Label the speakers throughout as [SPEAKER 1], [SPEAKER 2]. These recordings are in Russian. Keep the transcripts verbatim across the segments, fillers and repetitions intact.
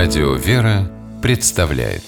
[SPEAKER 1] Радио «Вера» представляет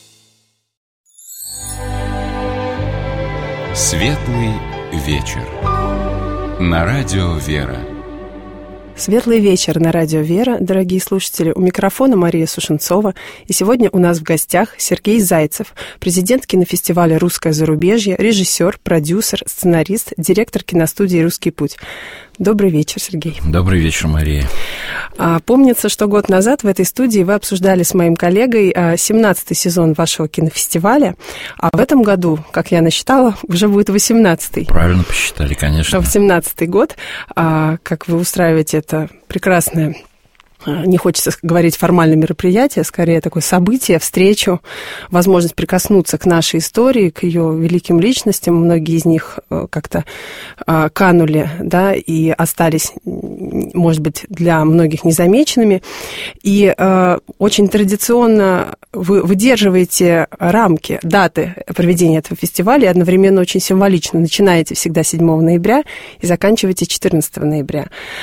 [SPEAKER 1] Светлый вечер на Радио «Вера».
[SPEAKER 2] Светлый вечер на Радио «Вера», дорогие слушатели. У микрофона Мария Сушенцова. И сегодня у нас в гостях Сергей Зайцев, президент кинофестиваля «Русское зарубежье», режиссер, продюсер, сценарист, директор киностудии «Русский путь». Добрый вечер, Сергей.
[SPEAKER 3] Добрый вечер, Мария.
[SPEAKER 2] А, помнится, что год назад в этой студии вы обсуждали с моим коллегой семнадцатый сезон вашего кинофестиваля, а в этом году, как я насчитала, уже будет восемнадцатый.
[SPEAKER 3] Правильно посчитали, конечно.
[SPEAKER 2] восемнадцатый год. А, как вы устраиваете это прекрасное, не хочется говорить формальное мероприятие, скорее такое событие, встречу, возможность прикоснуться к нашей истории, к ее великим личностям. Многие из них как-то канули, да, и остались, может быть, для многих незамеченными. И очень традиционно вы выдерживаете рамки, даты проведения этого фестиваля, и одновременно очень символично. Начинаете всегда седьмого ноября и заканчиваете четырнадцатого ноября.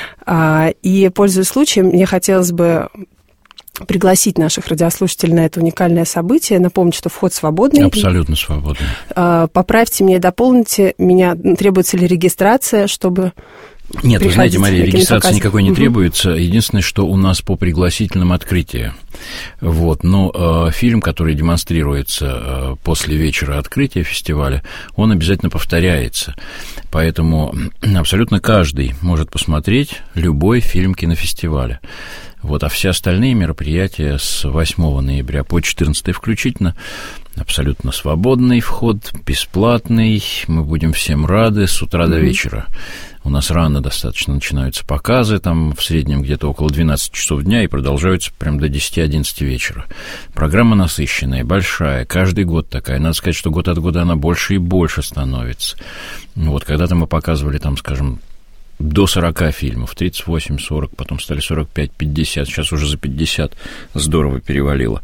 [SPEAKER 2] И, пользуясь случаем, мне хотелось бы пригласить наших радиослушателей на это уникальное событие. Напомнить, что вход свободный.
[SPEAKER 3] Абсолютно свободный.
[SPEAKER 2] Поправьте меня и дополните меня. Требуется ли регистрация, чтобы...
[SPEAKER 3] Нет, вы знаете, Мария, регистрации никакой не требуется. Единственное, что у нас по пригласительным открытия. Вот. Но э, фильм, который демонстрируется э, после вечера открытия фестиваля, он обязательно повторяется. Поэтому абсолютно каждый может посмотреть любой фильм кинофестиваля. Вот. А все остальные мероприятия с восьмого ноября по четырнадцатое включительно абсолютно свободный вход, бесплатный. Мы будем всем рады с утра mm-hmm. до вечера. У нас рано достаточно начинаются показы, там в среднем где-то около двенадцати часов дня и продолжаются прям до десяти-одиннадцати вечера. Программа насыщенная, большая, каждый год такая. Надо сказать, что год от года она больше и больше становится. Вот, когда-то мы показывали там, скажем, до сорока фильмов, тридцать восемь сорок, потом стали сорок пять пятьдесят, сейчас уже за пятьдесят здорово перевалило.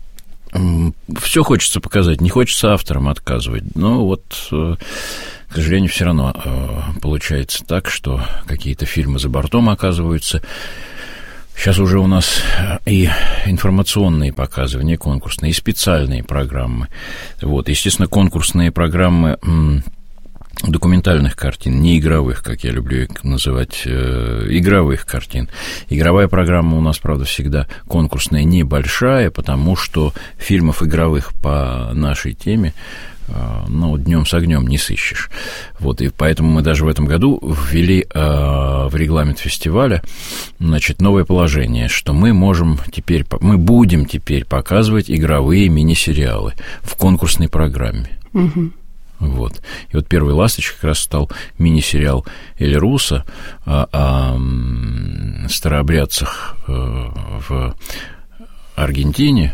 [SPEAKER 3] Все хочется показать, не хочется авторам отказывать, но вот, к сожалению, все равно получается так, что какие-то фильмы за бортом оказываются. Сейчас уже у нас и информационные показы, не конкурсные, и специальные программы. Вот, естественно, конкурсные программы документальных картин, не игровых, как я люблю их называть, э, игровых картин. Игровая программа у нас, правда, всегда конкурсная небольшая, потому что фильмов игровых по нашей теме э, ну, днем с огнем не сыщешь. Вот, и поэтому мы даже в этом году ввели э, в регламент фестиваля, значит, новое положение, что мы можем теперь, мы будем теперь показывать игровые мини-сериалы в конкурсной программе. Угу. Вот. И вот «Первый ласточка» как раз стал мини-сериал Эльруса о, о старообрядцах в Аргентине.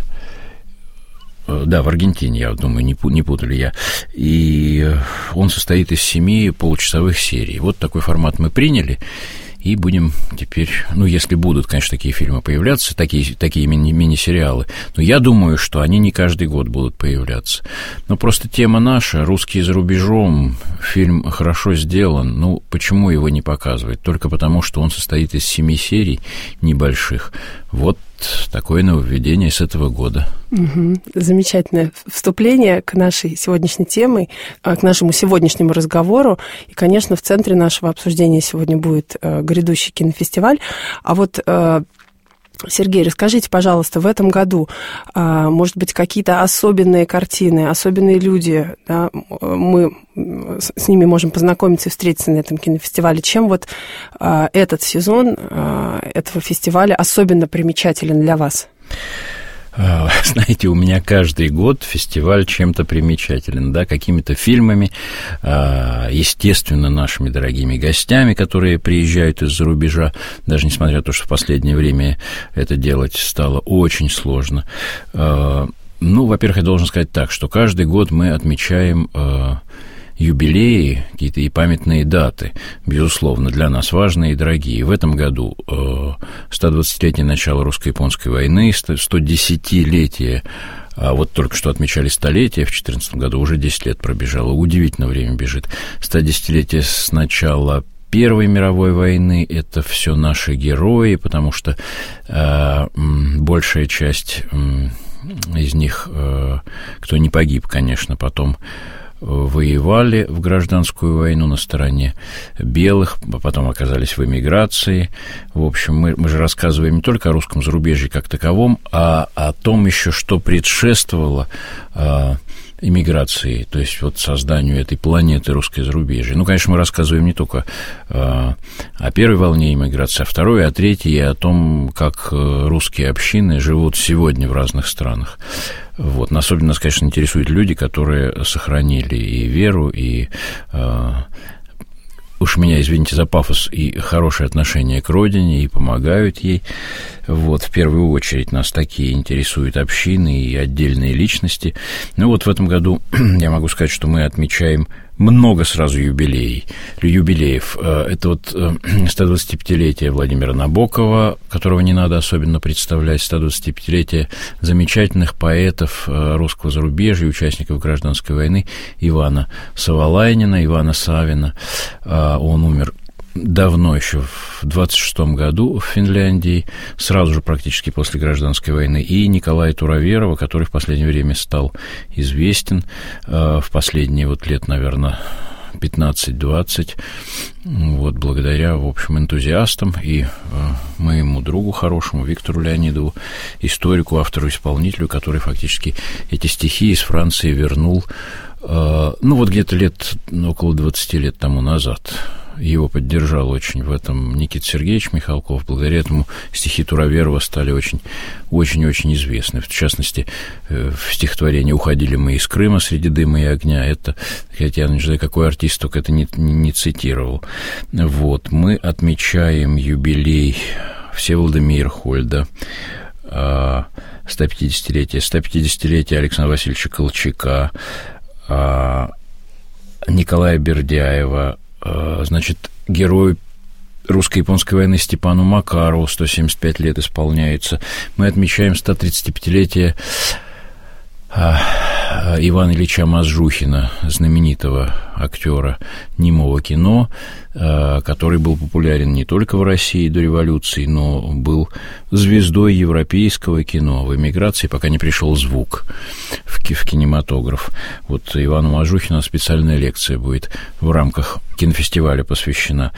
[SPEAKER 3] Да, в Аргентине, я думаю, не, не путали я. И он состоит из семи получасовых серий. Вот такой формат мы приняли. И будем теперь, ну, если будут, конечно, такие фильмы появляться, такие, такие мини- мини-сериалы, но я думаю, что они не каждый год будут появляться. Но просто тема наша, русские за рубежом, фильм хорошо сделан, ну, почему его не показывать? Только потому, что он состоит из семи серий небольших. Вот такое нововведение с этого года.
[SPEAKER 2] Угу. Замечательное вступление к нашей сегодняшней теме, к нашему сегодняшнему разговору. И, конечно, в центре нашего обсуждения сегодня будет грядущий кинофестиваль. А вот, Сергей, расскажите, пожалуйста, в этом году, может быть, какие-то особенные картины, особенные люди, да, мы с ними можем познакомиться и встретиться на этом кинофестивале. Чем вот этот сезон этого фестиваля особенно примечателен для вас?
[SPEAKER 3] Знаете, у меня каждый год фестиваль чем-то примечателен, да, какими-то фильмами, естественно, нашими дорогими гостями, которые приезжают из-за рубежа, даже несмотря на то, что в последнее время это делать стало очень сложно. Ну, во-первых, я должен сказать так, что каждый год мы отмечаем юбилеи, какие-то и памятные даты, безусловно, для нас важные и дорогие. В этом году сто двадцатилетие начала русско-японской войны, сто десятилетие, а вот только что отмечали столетие, в две тысячи четырнадцатом году уже десять лет пробежало, удивительно время бежит. сто десятилетие с начала Первой мировой войны. Это все наши герои, потому что э, большая часть э, из них, э, кто не погиб, конечно, потом воевали в гражданскую войну на стороне белых, потом оказались в эмиграции. В общем, мы, мы же рассказываем не только о русском зарубежье как таковом, а о том еще, что предшествовало э, эмиграции, то есть вот созданию этой планеты русское зарубежье. Ну, конечно, мы рассказываем не только э, о первой волне эмиграции, о второй, о третьей, и о том, как русские общины живут сегодня в разных странах. Вот. Особенно нас, конечно, интересуют люди, которые сохранили и веру, и, э, уж меня, извините за пафос, и хорошее отношение к родине, и помогают ей. Вот. В первую очередь нас такие интересуют общины и отдельные личности. Ну вот в этом году я могу сказать, что мы отмечаем много сразу юбилеев. юбилеев. Это вот сто двадцатипятилетие Владимира Набокова, которого не надо особенно представлять, сто двадцатипятилетие замечательных поэтов русского зарубежья, участников гражданской войны Ивана Савалайнина, Ивана Савина. Он умер давно, еще в двадцать шестом году в Финляндии, сразу же практически после гражданской войны, и Николая Туроверова, который в последнее время стал известен, в последние вот лет, наверное, пятнадцать-двадцать, вот, благодаря, в общем, энтузиастам и моему другу хорошему Виктору Леонидову, историку, автору-исполнителю, который фактически эти стихи из Франции вернул, ну, вот где-то лет, около двадцати лет тому назад. Его поддержал очень в этом Никита Сергеевич Михалков. Благодаря этому стихи Туроверова стали очень-очень известны. В частности, в стихотворении «Уходили мы из Крыма среди дыма и огня». Это, хотя я не знаю, какой артист только это не, не, не цитировал. Вот. Мы отмечаем юбилей Всеволода Мейерхольда, сто пятидесятилетие, сто пятидесятилетие Александра Васильевича Колчака, Николая Бердяева, значит, герою русско-японской войны Степану Макарову сто семьдесят пять лет исполняется. Мы отмечаем сто тридцатипятилетие Ивана Ильича Мазжухина, знаменитого актера немого кино, который был популярен не только в России до революции, но был звездой европейского кино в эмиграции, пока не пришел звук в кинематограф. Вот Ивану Мазжухину специальная лекция будет в рамках кинофестиваля посвящена.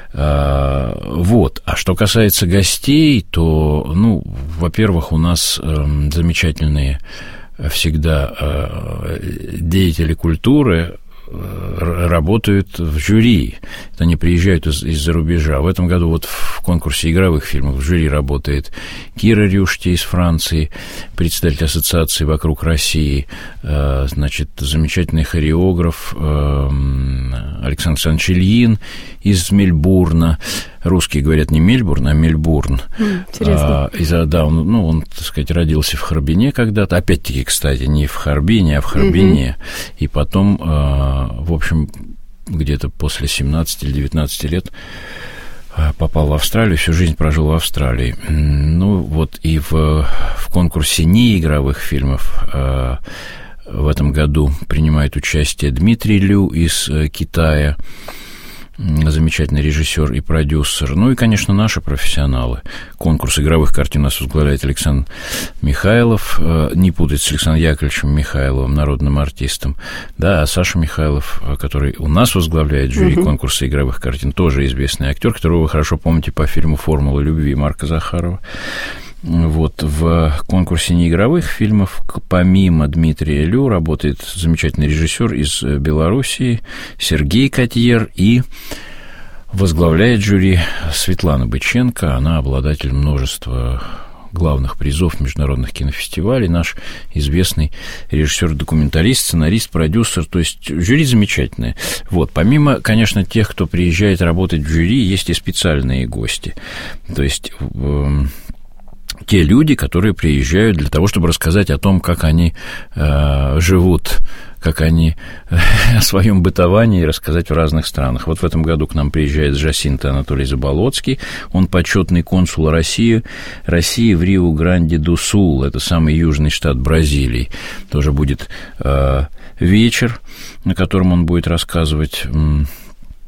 [SPEAKER 3] Вот. А что касается гостей, то, ну, во-первых, у нас замечательные всегда деятели культуры работают в жюри. Они приезжают из- из-за рубежа. В этом году вот в конкурсе игровых фильмов в жюри работает Кира Рюшти из Франции, председатель ассоциации «Вокруг России», значит, замечательный хореограф Александр Александрович Ильин из Мельбурна. Русские говорят не Мельбурн, а Мельбурн.
[SPEAKER 2] Интересно.
[SPEAKER 3] А, из, да, он, ну, он, так сказать, родился в Харбине когда-то. Опять-таки, кстати, не в Харбине, а в Харбине. Mm-hmm. И потом, а, в общем, где-то после семнадцати или девятнадцати лет попал в Австралию, всю жизнь прожил в Австралии. Ну, вот и в, в конкурсе неигровых фильмов а, в этом году принимает участие Дмитрий Лю из Китая, замечательный режиссер и продюсер. Ну и, конечно, наши профессионалы. Конкурс игровых картин у нас возглавляет Александр Михайлов, не путать с Александром Яковлевичем Михайловым, народным артистом. Да, а Саша Михайлов, который у нас возглавляет жюри uh-huh. конкурса игровых картин, тоже известный актер, которого вы хорошо помните по фильму «Формула любви» Марка Захарова. Вот, в конкурсе неигровых фильмов помимо Дмитрия Лю работает замечательный режиссер из Белоруссии Сергей Котьер, и возглавляет жюри Светлана Быченко. Она обладатель множества главных призов международных кинофестивалей, наш известный режиссер-документалист, сценарист, продюсер, то есть жюри замечательное. Вот, помимо, конечно, тех, кто приезжает работать в жюри, есть и специальные гости, то есть те люди, которые приезжают для того, чтобы рассказать о том, как они э, живут, как они э, о своем бытовании рассказать в разных странах. Вот в этом году к нам приезжает Джасинта Анатолий Заболоцкий, он почетный консул России, России в Риу-Гранди-ду-Сул, это самый южный штат Бразилии. Тоже будет э, вечер, на котором он будет рассказывать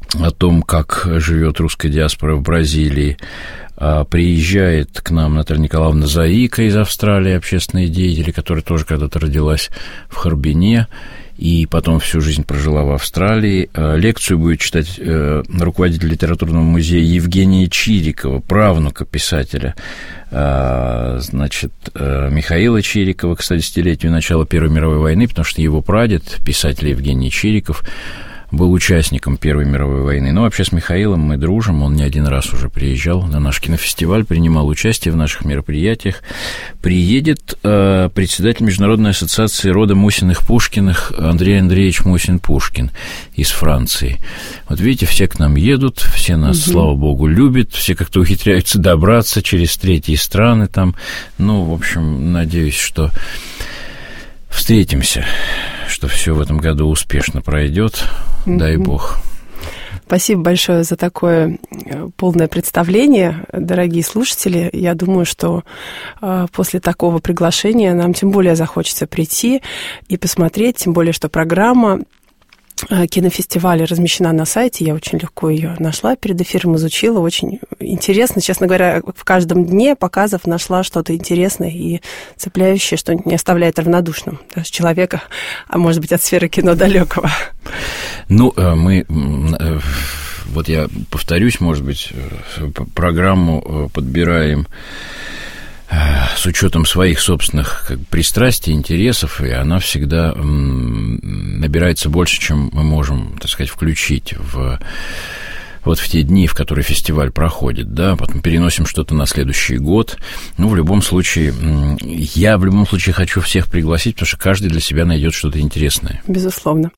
[SPEAKER 3] о том, как живет русская диаспора в Бразилии. Приезжает к нам Наталья Николаевна Заика из Австралии, общественный деятель, которая тоже когда-то родилась в Харбине и потом всю жизнь прожила в Австралии. Лекцию будет читать руководитель литературного музея Евгения Чирикова, правнука писателя, значит, Михаила Чирикова, к столетию начала Первой мировой войны, потому что его прадед, писатель Евгений Чириков, был участником Первой мировой войны. Но вообще с Михаилом мы дружим, он не один раз уже приезжал на наш кинофестиваль, принимал участие в наших мероприятиях. Приедет э, председатель Международной ассоциации рода Мусиных-Пушкиных Андрей Андреевич Мусин-Пушкин из Франции. Вот видите, все к нам едут, все нас, угу. слава богу, любят, все как-то ухитряются добраться через третьи страны там. Ну, в общем, надеюсь, что встретимся, что все в этом году успешно пройдет. Дай бог.
[SPEAKER 2] Спасибо большое за такое полное представление, дорогие слушатели. Я думаю, что после такого приглашения нам тем более захочется прийти и посмотреть, тем более, что программа кинофестиваля размещена на сайте, я очень легко ее нашла, перед эфиром изучила, очень интересно, честно говоря, в каждом дне показов нашла что-то интересное и цепляющее, что не оставляет равнодушным даже человека, а может быть, от сферы кино далекого.
[SPEAKER 3] Ну, мы, вот я повторюсь, может быть, программу подбираем с учетом своих собственных как бы, пристрастий, интересов, и она всегда набирается больше, чем мы можем, так сказать, включить в, вот в те дни, в которые фестиваль проходит, да, потом переносим что-то на следующий год. Ну, в любом случае, я в любом случае хочу всех пригласить, потому что каждый для себя найдет что-то интересное.
[SPEAKER 2] Безусловно.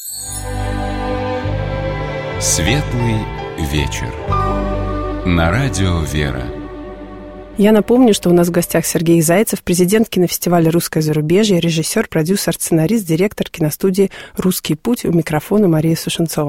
[SPEAKER 1] Светлый вечер. На радио «Вера».
[SPEAKER 2] Я напомню, что у нас в гостях Сергей Зайцев, президент кинофестиваля «Русское зарубежье», режиссер, продюсер, сценарист, директор киностудии «Русский путь», у микрофона Мария Сушенцова.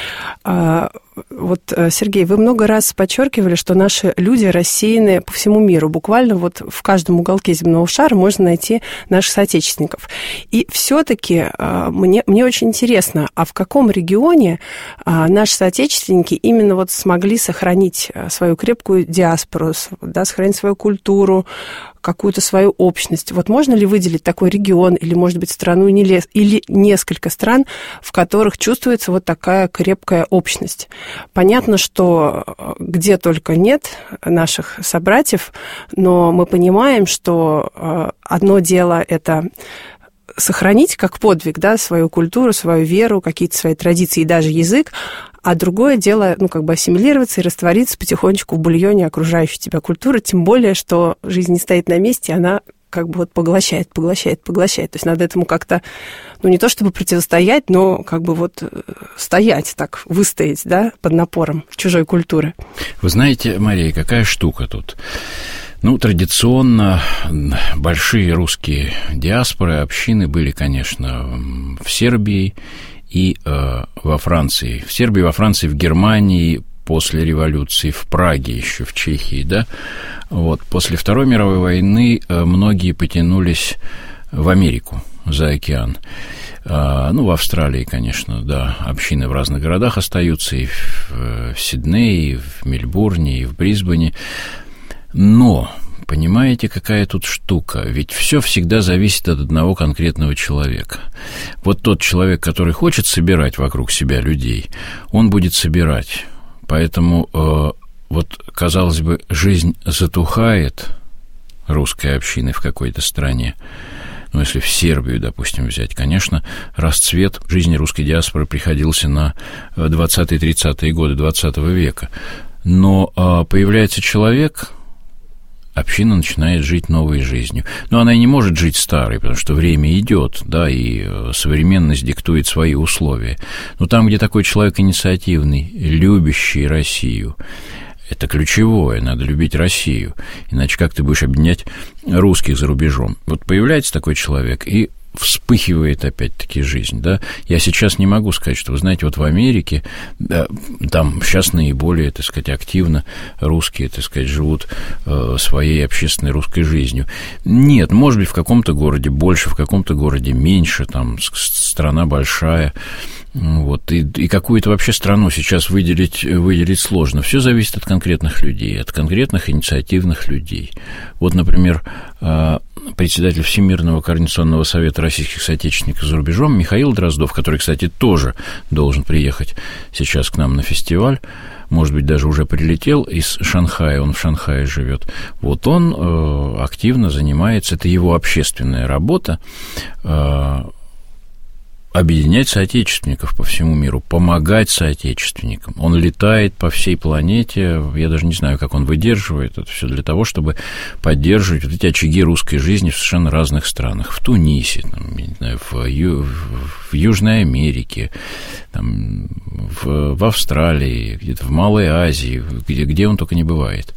[SPEAKER 2] Вот, Сергей, вы много раз подчеркивали, что наши люди рассеяны по всему миру. Буквально вот в каждом уголке земного шара можно найти наших соотечественников. И все-таки мне, мне очень интересно, а в каком регионе наши соотечественники именно вот смогли сохранить свою крепкую диаспору, да, сохранить свою культуру, какую-то свою общность. Вот можно ли выделить такой регион или, может быть, страну или несколько стран, в которых чувствуется вот такая крепкая общность? Понятно, что где только нет наших собратьев, но мы понимаем, что одно дело – это сохранить как подвиг, да, свою культуру, свою веру, какие-то свои традиции и даже язык, а другое дело, ну, как бы ассимилироваться и раствориться потихонечку в бульоне окружающей тебя культуры, тем более, что жизнь не стоит на месте, она как бы вот поглощает, поглощает, поглощает. То есть надо этому как-то, ну, не то чтобы противостоять, но как бы вот стоять так, выстоять, да, под напором чужой культуры.
[SPEAKER 3] Вы знаете, Мария, какая штука тут? Ну, традиционно большие русские диаспоры, общины были, конечно, в Сербии и э, во Франции. В Сербии, во Франции, в Германии, после революции, в Праге еще, в Чехии, да. Вот. После Второй мировой войны э, многие потянулись в Америку, за океан. Э, ну, в Австралии, конечно, да, общины в разных городах остаются, и в, э, в Сиднее, и в Мельбурне, и в Брисбене. Но, понимаете, какая тут штука? Ведь все всегда зависит от одного конкретного человека. Вот тот человек, который хочет собирать вокруг себя людей, он будет собирать. Поэтому, э, вот, казалось бы, жизнь затухает русской общины в какой-то стране. Ну, если в Сербию, допустим, взять, конечно, расцвет жизни русской диаспоры приходился на двадцатые-тридцатые годы двадцатого века. Но э, появляется человек, община начинает жить новой жизнью. Но она и не может жить старой, потому что время идет, да, и современность диктует свои условия. Но там, где такой человек инициативный, любящий Россию, это ключевое, надо любить Россию, иначе как ты будешь объединять русских за рубежом? Вот появляется такой человек, и вспыхивает опять-таки жизнь, да. Я сейчас не могу сказать, что, вы знаете, вот в Америке, да, там сейчас наиболее, так сказать, активно русские, так сказать, живут э, своей общественной русской жизнью. Нет, может быть, в каком-то городе больше, в каком-то городе меньше, там страна большая. Вот. И, и какую-то вообще страну сейчас выделить, выделить сложно. Все зависит от конкретных людей, от конкретных инициативных людей. Вот, например, председатель Всемирного координационного совета российских соотечественников за рубежом Михаил Дроздов, который, кстати, тоже должен приехать сейчас к нам на фестиваль, может быть, даже уже прилетел из Шанхая, он в Шанхае живет. Вот он э, активно занимается, это его общественная работа, э, объединять соотечественников по всему миру, помогать соотечественникам. Он летает по всей планете, я даже не знаю, как он выдерживает это все, для того, чтобы поддерживать вот эти очаги русской жизни в совершенно разных странах. В Тунисе, там, я не знаю, в, Ю, в Южной Америке, там, в, в Австралии, где-то в Малой Азии, где, где он только не бывает.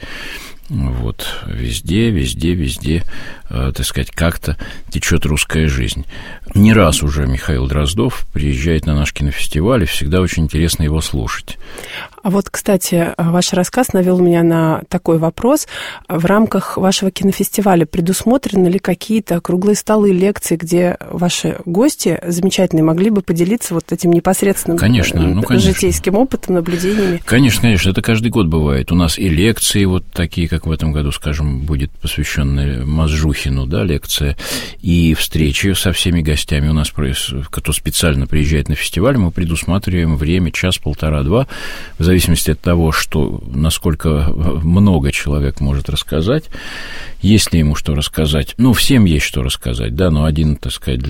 [SPEAKER 3] Вот, везде, везде, везде, э, так сказать, как-то течет русская жизнь. Не раз уже Михаил Дроздов приезжает на наш кинофестиваль, и всегда очень интересно его слушать.
[SPEAKER 2] А вот, кстати, ваш рассказ навел меня на такой вопрос. В рамках вашего кинофестиваля предусмотрены ли какие-то круглые столы, лекции, где ваши гости замечательные могли бы поделиться вот этим непосредственным
[SPEAKER 3] конечно, ну, конечно.
[SPEAKER 2] житейским опытом, наблюдениями?
[SPEAKER 3] Конечно, конечно, это каждый год бывает. У нас и лекции вот такие, как в этом году, скажем, будет посвященная Мазжухину, да, лекция, и встречи со всеми гостями у нас, кто специально приезжает на фестиваль, мы предусматриваем время час, полтора, два, в зависимости от того, что, насколько много человек может рассказать, есть ли ему что рассказать. Ну, всем есть что рассказать, да, но один, так сказать,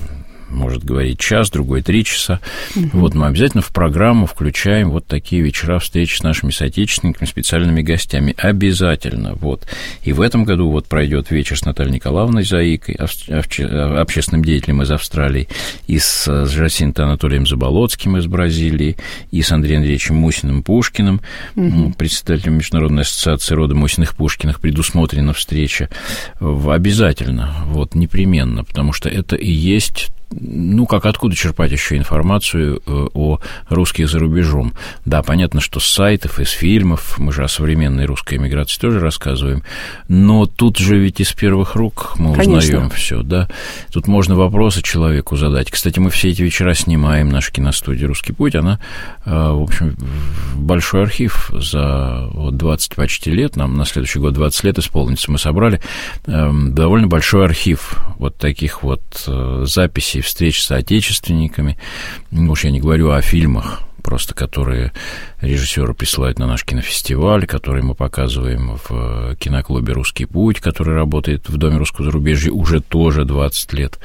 [SPEAKER 3] может говорить час, другой три часа. Uh-huh. Вот мы обязательно в программу включаем вот такие вечера встречи с нашими соотечественниками, специальными гостями. Обязательно. Вот. И в этом году вот пройдет вечер с Натальей Николаевной Заикой, общественным деятелем из Австралии, и с Жасинто Анатолием Заболоцким из Бразилии, и с Андреем Андреевичем Мусиным-Пушкиным, uh-huh. председателем Международной ассоциации рода Мусиных-Пушкиных, предусмотрена встреча. Обязательно. Вот, непременно, потому что это и есть... Ну, как откуда черпать еще информацию о русских за рубежом? Да, понятно, что с сайтов, из фильмов, мы же о современной русской эмиграции тоже рассказываем, но тут же ведь из первых рук мы узнаем все, да. Тут можно вопросы человеку задать. Кстати, мы все эти вечера снимаем, наша киностудия «Русский путь», она, в общем, большой архив за вот двадцать почти лет, нам на следующий год двадцать лет исполнится, мы собрали довольно большой архив вот таких вот записей, встреч с соотечественниками. Уж я не говорю о фильмах, просто которые режиссеры присылают на наш кинофестиваль, которые мы показываем в киноклубе «Русский путь», который работает в Доме русского зарубежья уже тоже двадцать лет,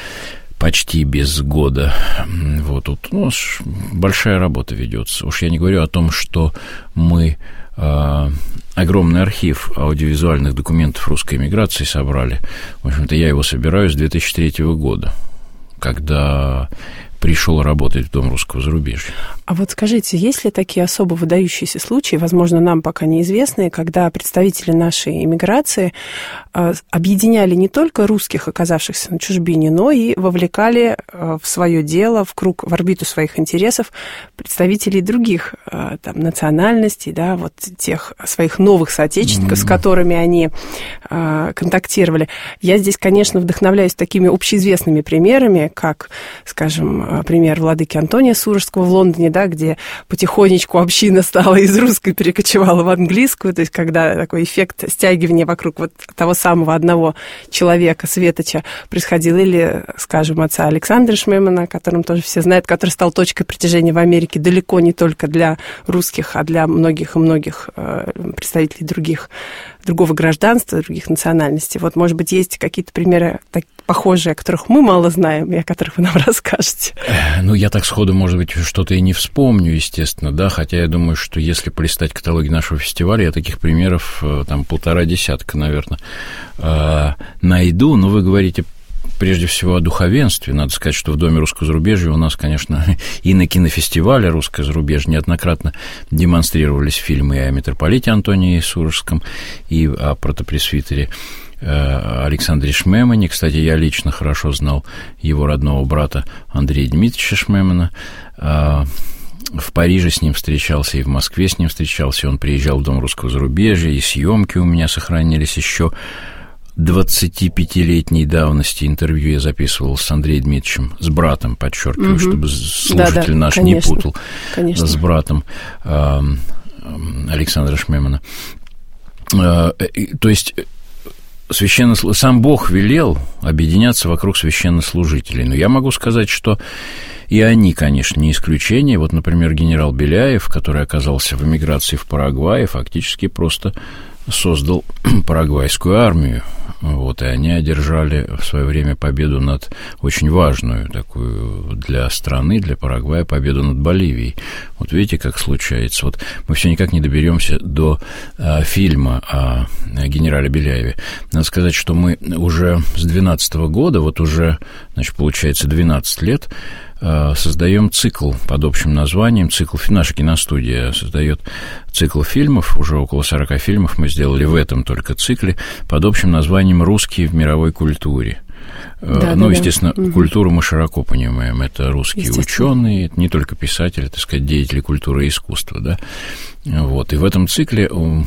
[SPEAKER 3] почти без года. Вот тут ну, большая работа ведется. Уж я не говорю о том, что мы э, огромный архив аудиовизуальных документов русской эмиграции собрали. В общем-то, я его собираю с две тысячи третьего года, когда пришел работать в Дом русского зарубежья.
[SPEAKER 2] А вот скажите, есть ли такие особо выдающиеся случаи, возможно, нам пока неизвестные, когда представители нашей эмиграции э, объединяли не только русских, оказавшихся на чужбине, но и вовлекали э, в свое дело, в круг, в орбиту своих интересов представителей других э, там, национальностей, да, вот тех своих новых соотечественников, mm-hmm. с которыми они э, контактировали. Я здесь, конечно, вдохновляюсь такими общеизвестными примерами, как, скажем, пример владыки Антония Сурожского в Лондоне, да, где потихонечку община стала из русской, перекочевала в английскую, то есть когда такой эффект стягивания вокруг вот того самого одного человека, светоча, происходил, или, скажем, отца Александра Шмемана, о котором тоже все знают, который стал точкой притяжения в Америке далеко не только для русских, а для многих и многих представителей других, другого гражданства, других национальностей. Вот, может быть, есть какие-то примеры так, похожие, о которых мы мало знаем и о которых вы нам расскажете?
[SPEAKER 3] Ну, я так сходу, может быть, что-то и не вспомню, естественно, да, хотя я думаю, что если полистать каталоги нашего фестиваля, я таких примеров там полтора десятка, наверное, найду, но вы говорите прежде всего о духовенстве. Надо сказать, что в Доме русского зарубежья у нас, конечно, и на кинофестивале «Русское зарубежье» неоднократно демонстрировались фильмы и о митрополите Антонии Сурожском, и о протопресвитере Александре Шмемане. Кстати, я лично хорошо знал его родного брата Андрея Дмитриевича Шмемана. В Париже с ним встречался, и в Москве с ним встречался. Он приезжал в Дом русского зарубежья, и съемки у меня сохранились еще. двадцатипятилетней давности интервью я записывал с Андреем Дмитриевичем, с братом, подчеркиваю, угу. чтобы слушатель да, да, наш конечно, не путал, конечно. С братом э, Александра Шмемана. Э, то есть священно... сам Бог велел объединяться вокруг священнослужителей. Но я могу сказать, что и они, конечно, не исключение. Вот, например, генерал Беляев, который оказался в эмиграции в Парагвае, фактически просто создал парагвайскую армию. Вот, и они одержали в свое время победу над очень важную такую для страны, для Парагвая, победу над Боливией. Вот видите, как случается. Вот мы все никак не доберемся до а, фильма о генерале Беляеве. Надо сказать, что мы уже с двенадцатого года, вот уже, значит, получается двенадцать лет, создаем цикл под общим названием, цикл, наша киностудия создает цикл фильмов, уже около сорока фильмов мы сделали в этом только цикле, под общим названием «Русские в мировой культуре». Да, ну, да, естественно, да. Культуру мы широко понимаем. Это русские ученые, это не только писатели, так сказать, деятели культуры и искусства, да. Вот. И в этом цикле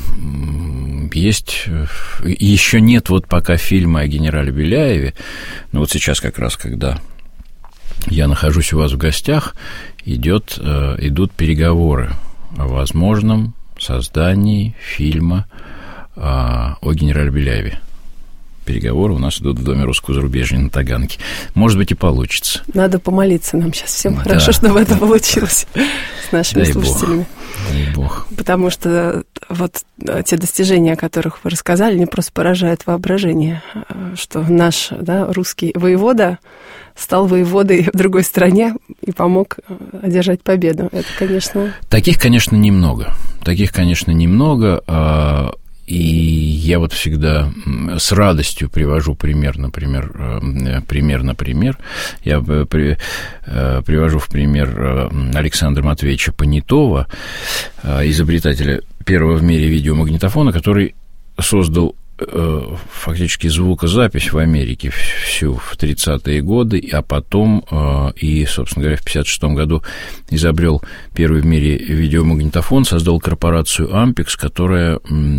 [SPEAKER 3] есть... Еще нет вот пока фильма о генерале Беляеве, но вот сейчас как раз, когда я нахожусь у вас в гостях, идет, идут переговоры о возможном создании фильма о генерале Беляеве. Переговоры у нас идут в Доме русского зарубежья на Таганке. Может быть, и получится.
[SPEAKER 2] Надо помолиться нам сейчас всем. Да, хорошо, чтобы да. это получилось с нашими Дай слушателями.
[SPEAKER 3] Бог. Дай Бог.
[SPEAKER 2] Потому что вот те достижения, о которых вы рассказали, не просто поражают воображение, что наш да, русский воевода стал воеводой в другой стране и помог одержать победу. Это, конечно...
[SPEAKER 3] Таких, конечно, немного. Таких, конечно, немного. И я вот всегда с радостью привожу пример, например, пример на пример. Я при, привожу в пример Александра Матвеевича Понятова, изобретателя первого в мире видеомагнитофона, который создал фактически звукозапись в Америке всю в тридцатые годы, а потом и, собственно говоря, в пятьдесят шестом году изобрел первый в мире видеомагнитофон, создал корпорацию Ampex, которая,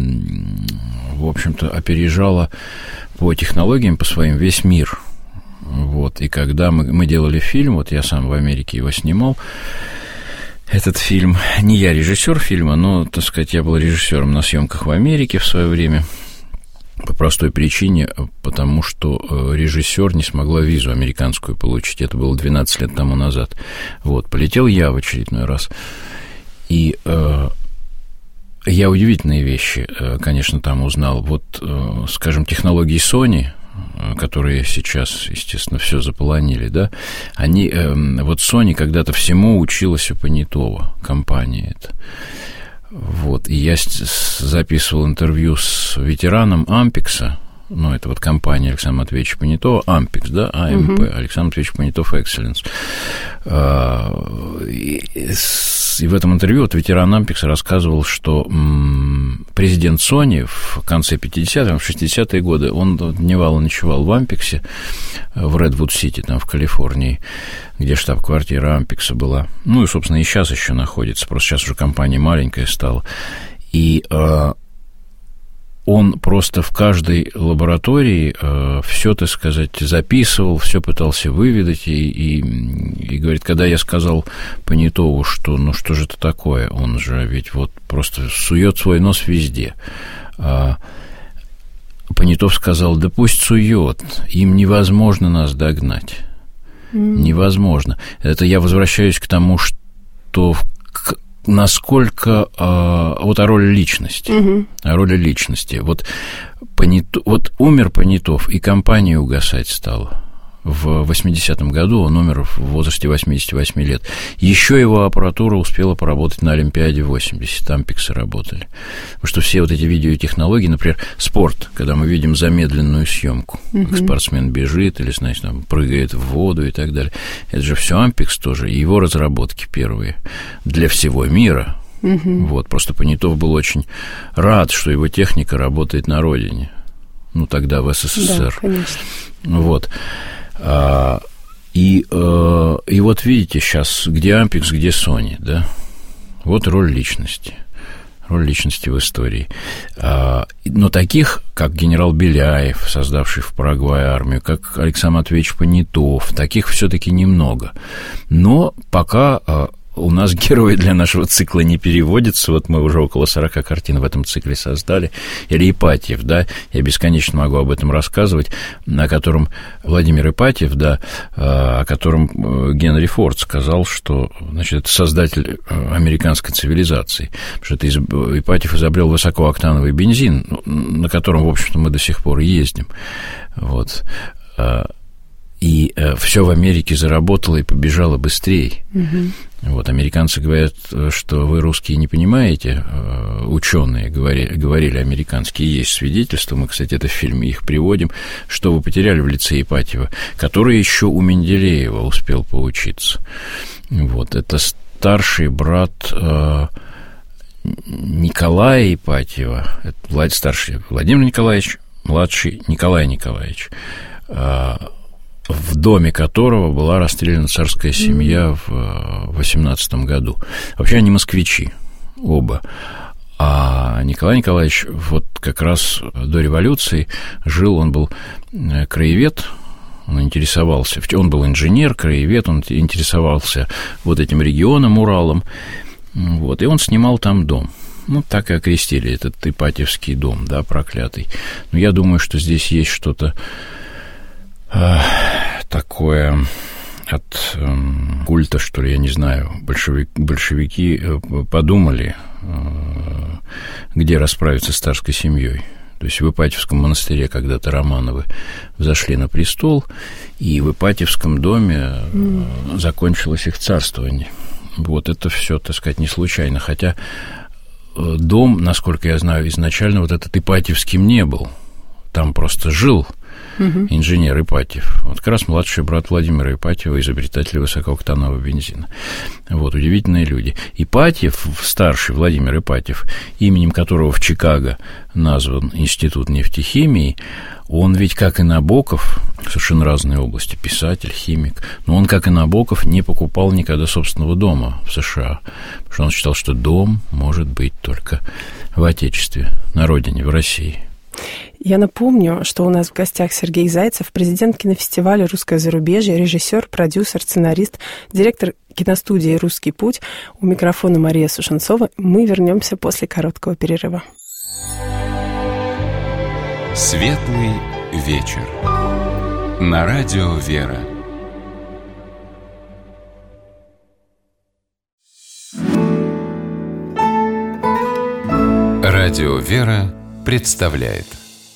[SPEAKER 3] в общем-то, опережала по технологиям, по своим весь мир. Вот. И когда мы, мы делали фильм, вот я сам в Америке его снимал, этот фильм, не я режиссер фильма, но, так сказать, я был режиссером на съемках в Америке в свое время. По простой причине, потому что режиссер не смогла визу американскую получить. Это было двенадцать лет тому назад. Вот, полетел я в очередной раз. И э, я удивительные вещи, э, конечно, там узнал. Вот, э, скажем, технологии Sony, которые сейчас, естественно, все заполонили, да, они, э, вот Sony когда-то всему училась у Понятова, компания эта. Вот, и я записывал интервью с ветераном Ампекса, ну, это вот компания Александра Матвеевича Понятова, Ampex, да, АМП, uh-huh. Александр Матвеевич Понятов Excellence. И, и в этом интервью вот ветеран Ampex рассказывал, что м, президент Sony в конце пятидесятых, в шестидесятые годы, он дневал и ночевал в Ампексе, в Редвуд-Сити, там, в Калифорнии, где штаб-квартира Ампекса была. Ну, и, собственно, и сейчас еще находится, просто сейчас уже компания маленькая стала. И он просто в каждой лаборатории э, все, так сказать, записывал, все пытался выведать, и, и, и говорит, когда я сказал Понятову, что ну что же это такое, он же ведь вот просто сует свой нос везде. А Понятов сказал, да пусть сует, им невозможно нас догнать, mm. невозможно. Это я возвращаюсь к тому, что насколько э, вот о роли личности, угу. о роли личности. Вот, Понятов, вот умер Понятов, и компания угасать стала. В восьмидесятом году он умер в возрасте восьмидесяти восьми лет. Еще его аппаратура успела поработать на Олимпиаде восемьдесят, там Ампексы работали. Потому что все вот эти видеотехнологии, например, спорт, когда мы видим замедленную съемку, uh-huh. как спортсмен бежит или, значит, там, прыгает в воду и так далее, это же все Ампекс тоже, и его разработки первые для всего мира. Uh-huh. Вот, просто Понятов был очень рад, что его техника работает на родине. Ну, тогда в СССР. Да, конечно. Вот. А, и, а, и вот видите сейчас, где Ampex, где Sony, да? Вот роль личности. Роль личности в истории. А, но таких как генерал Беляев, создавший в Парагвае армию, как Александр Матвеевич Понятов. Таких все-таки немного. Но пока у нас герои для нашего цикла не переводятся. Вот мы уже около сорока картин в этом цикле создали. Или Ипатьев, да, я бесконечно могу об этом рассказывать, о котором Владимир Ипатьев, да, о котором Генри Форд сказал, что, значит, это создатель американской цивилизации. Потому что это Ипатьев изобрел высокооктановый бензин, на котором, в общем-то, мы до сих пор ездим. Вот. И э, все в Америке заработало и побежало быстрее. Угу. Вот, американцы говорят, что вы, русские, не понимаете, э, ученые говорили, говорили американские, есть свидетельства, мы, кстати, это в фильме их приводим, что вы потеряли в лице Ипатьева, который еще у Менделеева успел поучиться. Вот, это старший брат э, Николая Ипатьева, это Влад, старший Владимир Николаевич, младший Николай Николаевич, э, в доме которого была расстреляна царская семья в восемнадцатом году. Вообще они москвичи оба. А Николай Николаевич вот как раз до революции жил, он был краевед, он интересовался, он был инженер, краевед, он интересовался вот этим регионом, Уралом, вот, и он снимал там дом. Ну, так и окрестили этот Ипатьевский дом, да, проклятый. Но я думаю, что здесь есть что-то такое от э, культа, что ли, я не знаю, большевик, большевики подумали, э, где расправиться с царской семьей. То есть в Ипатьевском монастыре когда-то Романовы взошли на престол, и в Ипатьевском доме э, закончилось их царствование. Вот это все, так сказать, не случайно. Хотя э, дом, насколько я знаю, изначально вот этот Ипатьевским не был. Там просто жил угу. инженер Ипатьев. Вот как раз младший брат Владимира Ипатьева, изобретателя высокооктанового бензина. Вот, удивительные люди. Ипатьев, старший Владимир Ипатьев, именем которого в Чикаго назван Институт нефтехимии, он ведь, как и Набоков, совершенно разные области, писатель, химик, но он, как и Набоков, не покупал никогда собственного дома в США, потому что он считал, что дом может быть только в Отечестве, на родине, в России.
[SPEAKER 2] Я напомню, что у нас в гостях Сергей Зайцев, президент кинофестиваля «Русское зарубежье», режиссер, продюсер, сценарист, директор киностудии «Русский путь». У микрофона Мария Сушенцова. Мы вернемся после короткого перерыва.
[SPEAKER 1] Светлый вечер. На радио «Вера». Радио «Вера» представляет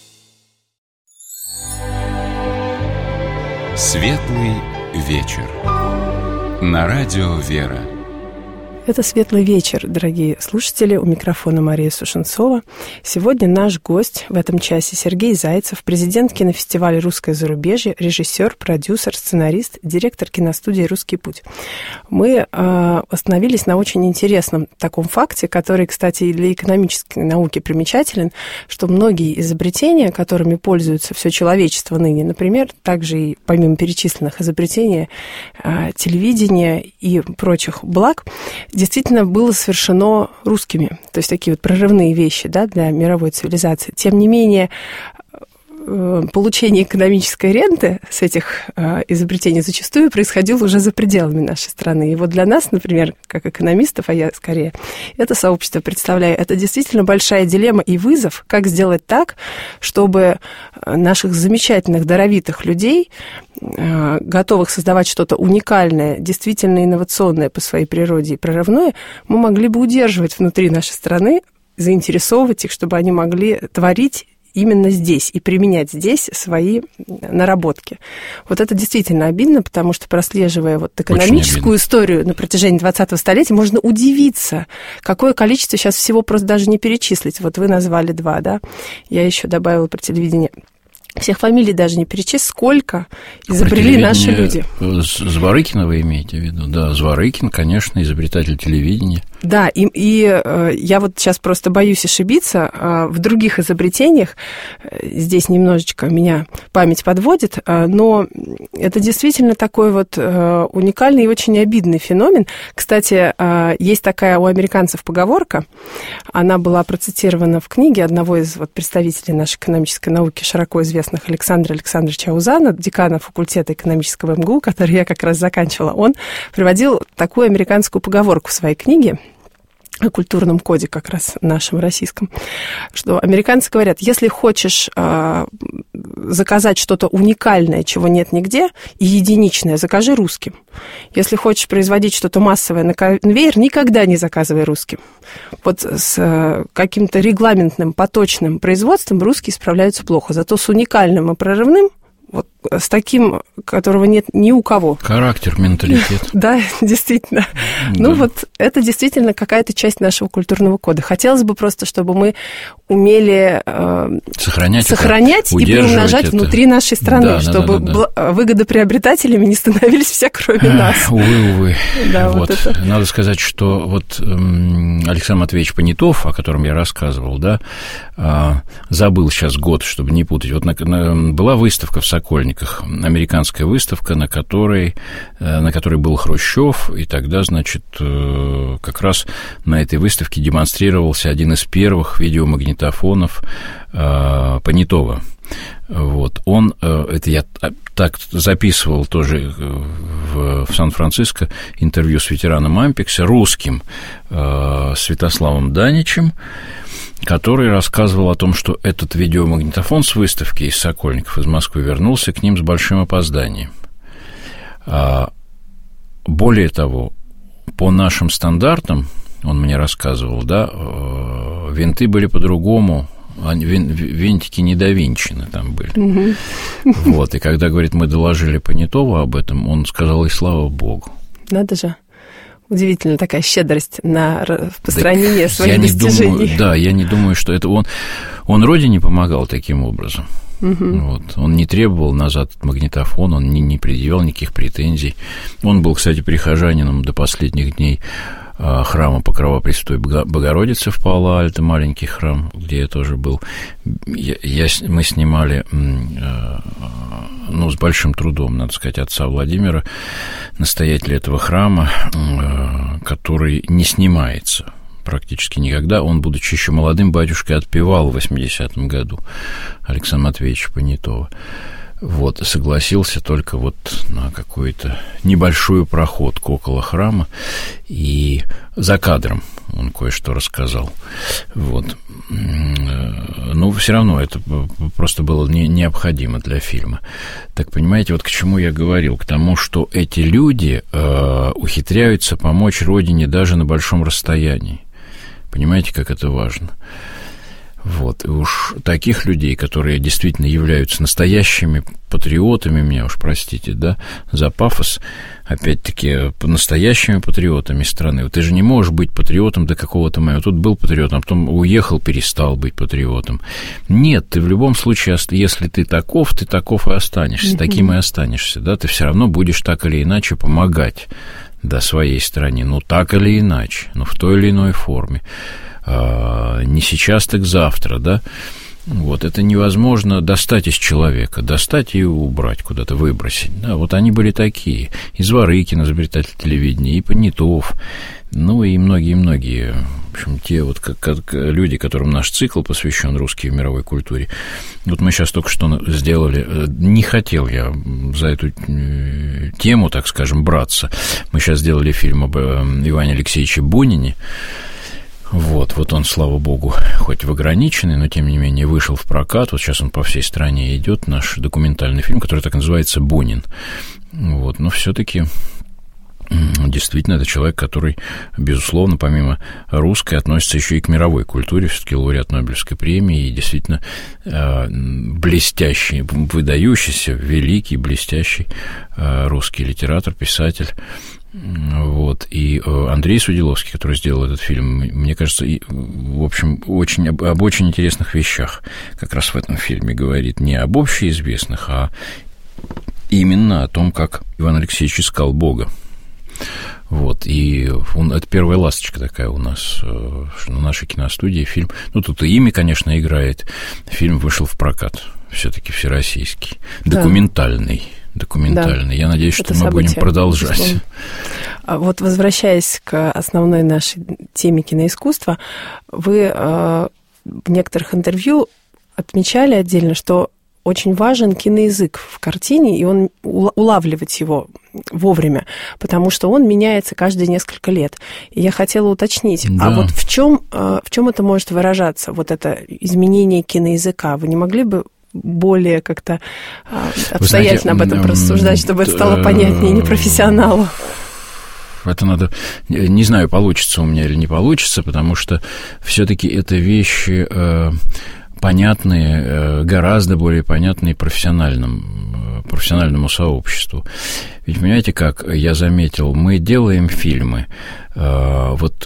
[SPEAKER 1] Светлый вечер. На радио «Вера».
[SPEAKER 2] Это «Светлый вечер», дорогие слушатели. У микрофона Мария Сушенцова. Сегодня наш гость в этом часе Сергей Зайцев, президент кинофестиваля «Русское зарубежье», режиссер, продюсер, сценарист, директор киностудии «Русский путь». Мы э, остановились на очень интересном таком факте, который, кстати, и для экономической науки примечателен, что многие изобретения, которыми пользуется все человечество ныне, например, также и помимо перечисленных изобретений э, телевидения и прочих благ, действительно было совершено русскими, то есть такие вот прорывные вещи, да, для мировой цивилизации. Тем не менее, получение экономической ренты с этих изобретений зачастую происходило уже за пределами нашей страны. И вот для нас, например, как экономистов, а я скорее это сообщество представляю, это действительно большая дилемма и вызов, как сделать так, чтобы наших замечательных, даровитых людей, готовых создавать что-то уникальное, действительно инновационное по своей природе и прорывное, мы могли бы удерживать внутри нашей страны, заинтересовывать их, чтобы они могли творить именно здесь и применять здесь свои наработки. Вот это действительно обидно, потому что, прослеживая вот экономическую историю на протяжении двадцатого столетия, можно удивиться, какое количество сейчас всего просто даже не перечислить. Вот вы назвали два, да? Я еще добавила про телевидение. Всех фамилий даже не перечесть, сколько изобрели наши люди.
[SPEAKER 3] Зворыкина вы имеете в виду? Да, Зворыкин, конечно, изобретатель телевидения.
[SPEAKER 2] Да, и, и я вот сейчас просто боюсь ошибиться. В других изобретениях, здесь немножечко меня память подводит, но это действительно такой вот уникальный и очень обидный феномен. Кстати, есть такая у американцев поговорка, она была процитирована в книге одного из вот представителей нашей экономической науки, широко известных, Александра Александровича Аузана, декана факультета экономического эм гэ у, который я как раз заканчивала. Он приводил такую американскую поговорку в своей книге о культурном коде как раз нашем российском, что американцы говорят, если хочешь э, заказать что-то уникальное, чего нет нигде, и единичное, закажи русским. Если хочешь производить что-то массовое на конвейер, никогда не заказывай русским. Вот с э, каким-то регламентным, поточным производством русские справляются плохо, зато с уникальным и прорывным, вот с таким, которого нет ни у кого.
[SPEAKER 3] Характер, менталитет.
[SPEAKER 2] Да, действительно. Ну вот это действительно какая-то часть нашего культурного кода. Хотелось бы просто, чтобы мы умели
[SPEAKER 3] сохранять,
[SPEAKER 2] сохранять и приумножать это внутри нашей страны, да, чтобы да, да, да. выгодоприобретателями не становились все, кроме нас.
[SPEAKER 3] Увы, увы. Да, вот. Вот надо сказать, что вот Александр Матвеевич Понятов, о котором я рассказывал, да, забыл сейчас год, чтобы не путать. Вот на, на, была выставка в Сокольниках, американская выставка, на которой, на которой был Хрущев, и тогда, значит, как раз на этой выставке демонстрировался один из первых видеомагнитофонов Понятова. Вот. Он, это я так записывал тоже в, в Сан-Франциско, интервью с ветераном Ампекса, русским Святославом Даничем, который рассказывал о том, что этот видеомагнитофон с выставки из Сокольников, из Москвы, вернулся к ним с большим опозданием. Более того, по нашим стандартам, он мне рассказывал, да, винты были по-другому, винтики не довинчены там были. Mm-hmm. Вот, и когда, говорит, мы доложили Понятову об этом, он сказал, и слава богу.
[SPEAKER 2] Надо же. Удивительно такая щедрость на распространение
[SPEAKER 3] да,
[SPEAKER 2] своих
[SPEAKER 3] я
[SPEAKER 2] достижений.
[SPEAKER 3] Не думаю, да, я не думаю, что это он... Он родине помогал таким образом. Uh-huh. Вот. Он не требовал назад магнитофон, он не, не предъявлял никаких претензий. Он был, кстати, прихожанином до последних дней храма Покрова Пресвятой Богородицы в Пало-Альто, маленький храм, где я тоже был. Я, я, мы снимали, ну, с большим трудом, надо сказать, отца Владимира, настоятеля этого храма, который не снимается практически никогда. Он, будучи еще молодым батюшкой, отпевал в восьмидесятом году Александра Матвеевича Понятова. Вот, согласился только вот на какую-то небольшую проходку около храма, и за кадром он кое-что рассказал. Вот. Но все равно это просто было не, необходимо для фильма. Так, понимаете, вот к чему я говорил? К тому, что эти люди э, ухитряются помочь Родине даже на большом расстоянии. Понимаете, как это важно? Вот, и уж таких людей, которые действительно являются настоящими патриотами, меня уж простите, да, за пафос, опять-таки, настоящими патриотами страны. Вот ты же не можешь быть патриотом до какого-то момента. Тут был патриотом, а потом уехал, перестал быть патриотом. Нет, ты в любом случае, если ты таков, ты таков и останешься, mm-hmm. таким и останешься, да, ты все равно будешь так или иначе помогать, да, своей стране, ну, так или иначе, ну, в той или иной форме. Не сейчас, так завтра, да, вот, это невозможно достать из человека, достать и убрать куда-то, выбросить, да, вот они были такие, и Зворыкин, изобретатель телевидения, и Понятов, ну, и многие-многие, в общем, те вот как, как люди, которым наш цикл посвящен русской мировой культуре. Вот мы сейчас только что сделали, не хотел я за эту тему, так скажем, браться, мы сейчас сделали фильм об Иване Алексеевиче Бунине. Вот, вот он, слава богу, хоть в ограниченный, но, тем не менее, вышел в прокат. Вот сейчас он по всей стране идет, наш документальный фильм, который так и называется «Бунин». Вот, но все-таки действительно это человек, который, безусловно, помимо русской, относится еще и к мировой культуре, все-таки лауреат Нобелевской премии, и действительно блестящий, выдающийся, великий, блестящий русский литератор, писатель. Вот, и Андрей Судиловский, который сделал этот фильм, мне кажется, и, в общем, очень, об, об очень интересных вещах как раз в этом фильме говорит, не об общеизвестных, а именно о том, как Иван Алексеевич искал Бога. Вот, и он, это первая ласточка такая у нас на нашей киностудии. Фильм, ну, тут и имя, конечно, играет. Фильм вышел в прокат, все-таки всероссийский, да. документальный. Документальный. Да. Я надеюсь, что это мы событие, будем продолжать. Безусловно.
[SPEAKER 2] Вот, возвращаясь к основной нашей теме киноискусства, вы в некоторых интервью отмечали отдельно, что очень важен киноязык в картине, и он улавливать его вовремя, потому что он меняется каждые несколько лет. И я хотела уточнить, да. а вот в чем, в чем это может выражаться, вот это изменение киноязыка? Вы не могли бы более как-то обстоятельно знаете, об этом порассуждать, чтобы это стало понятнее непрофессионалу?
[SPEAKER 3] Это надо... Не знаю, получится у меня или не получится, потому что все-таки это вещи... понятные, гораздо более понятные профессиональному, профессиональному сообществу. Ведь, понимаете, как я заметил, мы делаем фильмы, вот,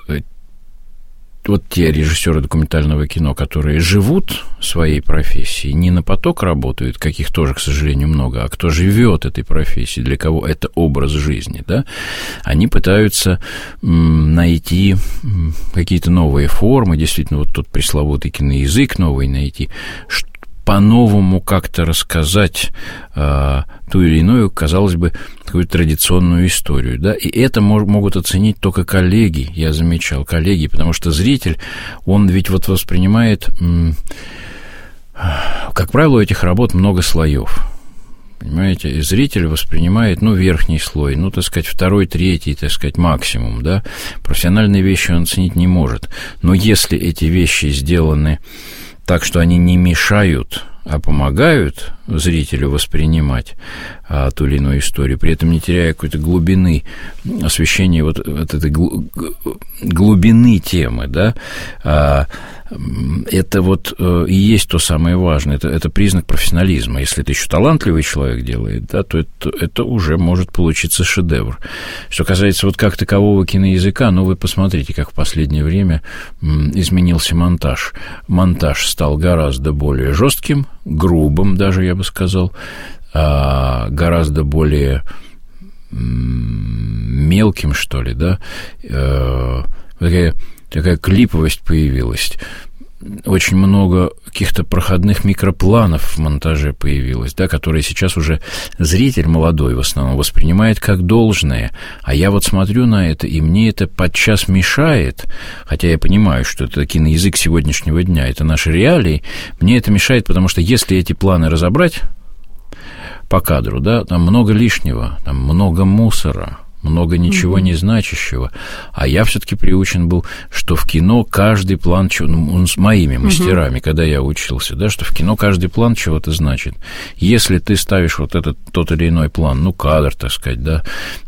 [SPEAKER 3] вот те режиссеры документального кино, которые живут своей профессией, не на поток работают, каких тоже, к сожалению, много, а кто живет этой профессией, для кого это образ жизни, да, они пытаются найти какие-то новые формы, действительно, вот тот пресловутый киноязык новый найти, по-новому как-то рассказать а, ту или иную, казалось бы, какую-то традиционную историю, да, и это мож, могут оценить только коллеги, я замечал, коллеги, потому что зритель, он ведь вот воспринимает, м- как правило, у этих работ много слоев. Понимаете, и зритель воспринимает, ну, верхний слой, ну, так сказать, второй, третий, так сказать, максимум, да. Профессиональные вещи он оценить не может. Но если эти вещи сделаны так, что они не мешают, а помогают зрителю воспринимать а, ту или иную историю, при этом не теряя какой-то глубины освещения вот, вот этой глубины темы, да, а, это вот и есть то самое важное, это, это признак профессионализма. Если это еще талантливый человек делает, да, то это, это уже может получиться шедевр. Что касается вот как такового киноязыка, ну, вы посмотрите, как в последнее время изменился монтаж. Монтаж стал гораздо более жестким, грубым даже, я бы сказал, гораздо более мелким, что ли, да, такая, такая клиповость появилась. Очень много каких-то проходных микропланов в монтаже появилось, да, которые сейчас уже зритель молодой в основном воспринимает как должное. А я вот смотрю на это, и мне это подчас мешает, хотя я понимаю, что это киноязык сегодняшнего дня, это наши реалии, мне это мешает, потому что если эти планы разобрать по кадру, да, там много лишнего, там много мусора, много ничего mm-hmm. не значащего. А я все-таки приучен был, что в кино каждый план, ну, с моими мастерами, mm-hmm. когда я учился, да, что в кино каждый план чего-то значит. Если ты ставишь вот этот тот или иной план, ну, кадр, так сказать, да,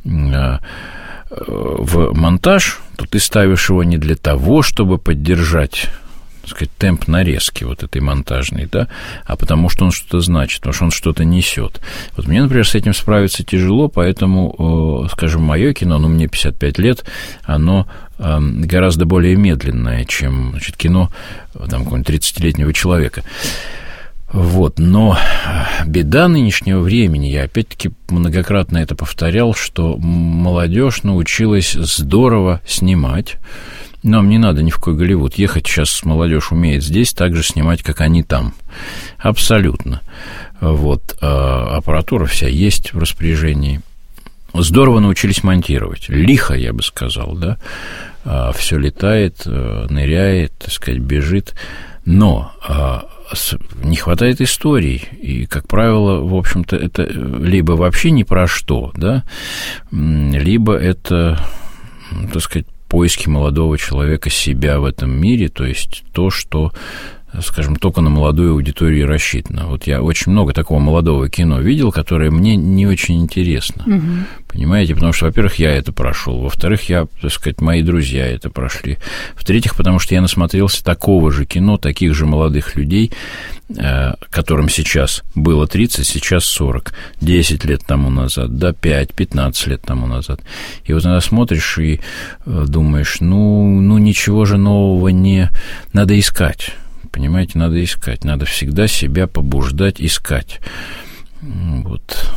[SPEAKER 3] в монтаж, то ты ставишь его не для того, чтобы поддержать, так сказать, темп нарезки вот этой монтажной, да, а потому что он что-то значит, потому что он что-то несет. Вот мне, например, с этим справиться тяжело, поэтому, скажем, мое кино, ну, мне пятьдесят пять лет, оно гораздо более медленное, чем, значит, кино там какого-нибудь тридцатилетнего человека. Вот, но беда нынешнего времени, я опять-таки многократно это повторял, что молодежь научилась здорово снимать. Нам не надо ни в какой Голливуд. Ехать сейчас молодежь умеет здесь так же снимать, как они там. Абсолютно. Вот. А аппаратура вся есть в распоряжении. Здорово научились монтировать. Лихо, я бы сказал, да. А все летает, ныряет, так сказать, бежит. Но не хватает историй. И, как правило, в общем-то, это либо вообще ни про что, да, либо это, так сказать, поиски молодого человека себя в этом мире, то есть то, что, скажем, только на молодую аудиторию рассчитано. Вот я очень много такого молодого кино видел, которое мне не очень интересно. Угу. Понимаете? Потому что, во-первых, я это прошел, во-вторых, я, так сказать, мои друзья это прошли, в-третьих, потому что я насмотрелся такого же кино, таких же молодых людей, которым сейчас было тридцать, сейчас сорок, десять лет тому назад, да, пять, пятнадцать лет тому назад. И вот иногда смотришь и думаешь, ну, ну ничего же нового не... Надо искать, понимаете, надо искать, надо всегда себя побуждать искать. Вот